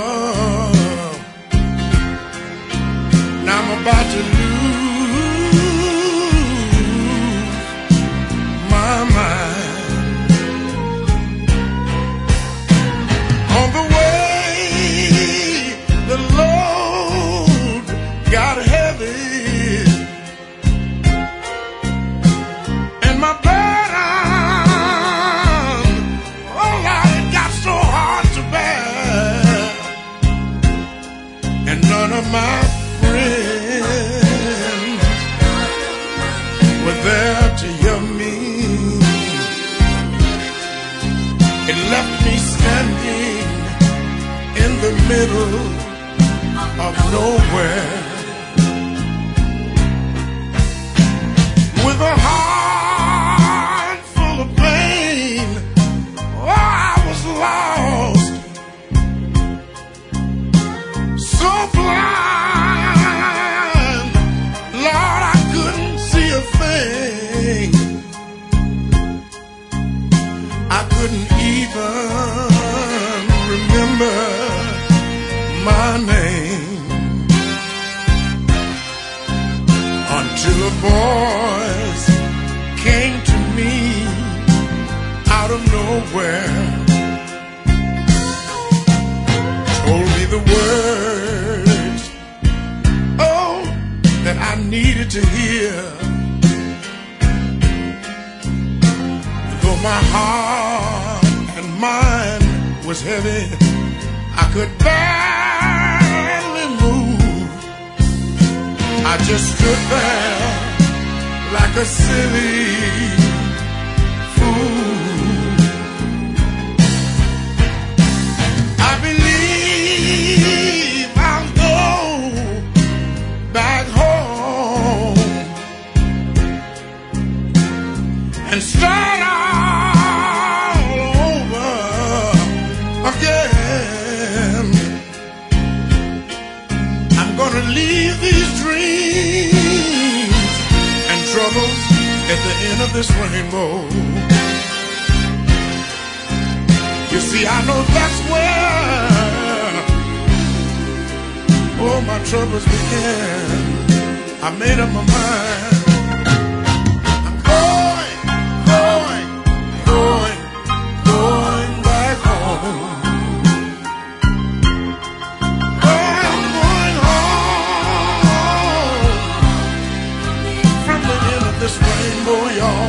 Now I'm about to lose my mind. On the way, the load got heavy, and my burden, oh Lord, it got so hard to bear, and none of my friends were there to hear me. It left me standing in the middle of nowhere, with a heart full of pain. Oh, I was lost, so blind, Lord, I couldn't see a thing. I couldn't even remember my name, until a voice came to me out of nowhere, told me the words, oh, that I needed to hear. Though my heart and mind was heavy, I could barely move. I just stood there like a silly fool. I believe I'll go back home and start all over again. I'm gonna leave these dreams and troubles at the end of this rainbow. You see, I know that's where, oh, my troubles began. I made up my mind. I'm going back home. I'm going home from the end of this rainbow, y'all.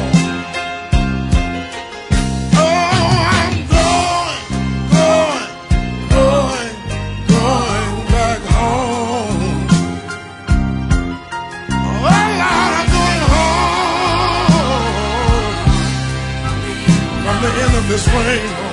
This rainbow.